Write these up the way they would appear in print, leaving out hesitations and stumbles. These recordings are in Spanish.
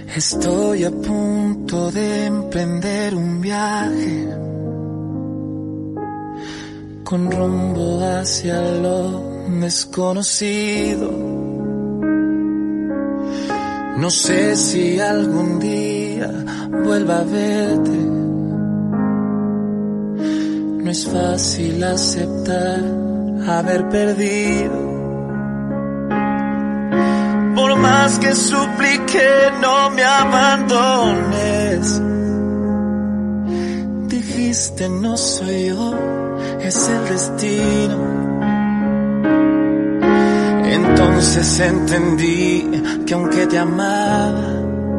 Estoy a punto de emprender un viaje con rumbo hacia lo desconocido. No sé si algún día vuelva a verte. No es fácil aceptar haber perdido. Por más que supliqué, no me abandones. Dijiste no soy yo, es el destino. Entonces entendí que aunque te amaba,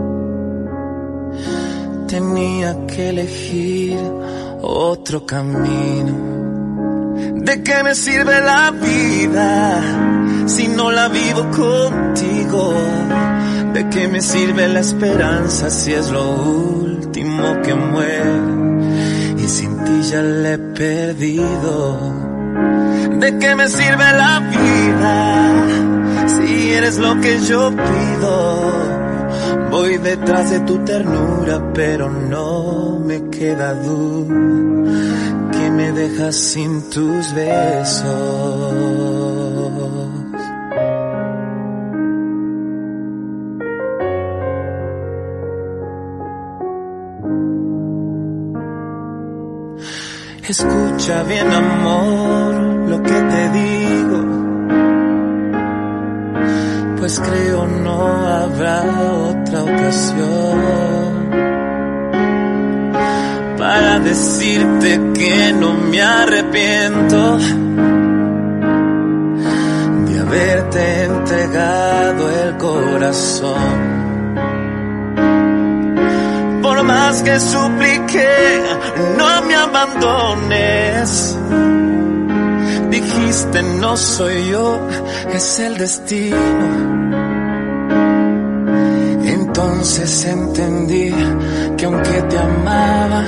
tenía que elegir otro camino. ¿De qué me sirve la vida si no la vivo contigo? ¿De qué me sirve la esperanza si es lo último que muere? Y sin ti ya la he perdido. ¿De qué me sirve la vida si eres lo que yo pido? Voy detrás de tu ternura, pero no me queda duda que me dejas sin tus besos. Escucha bien, amor, lo que te digo, pues creo no habrá otra ocasión para decirte que no me arrepiento de haberte entregado el corazón. Por más que supliqué, no me abandones. Dijiste no soy yo, es el destino. Entonces entendí que aunque te amaba,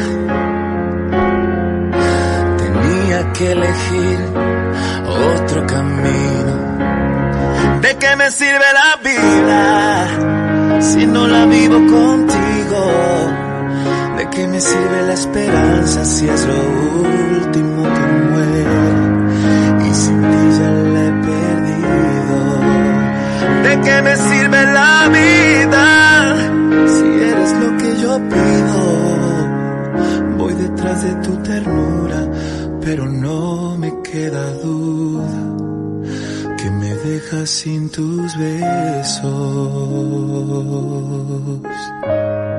tenía que elegir otro camino. ¿De qué me sirve la vida si no la vivo contigo? ¿De qué me sirve la esperanza si es lo último que muere? Y sin ti ya la he perdido. ¿De qué me sirve la vida si eres lo que yo pido? Voy detrás de tu ternura, pero no me queda duda que me dejas sin tus besos.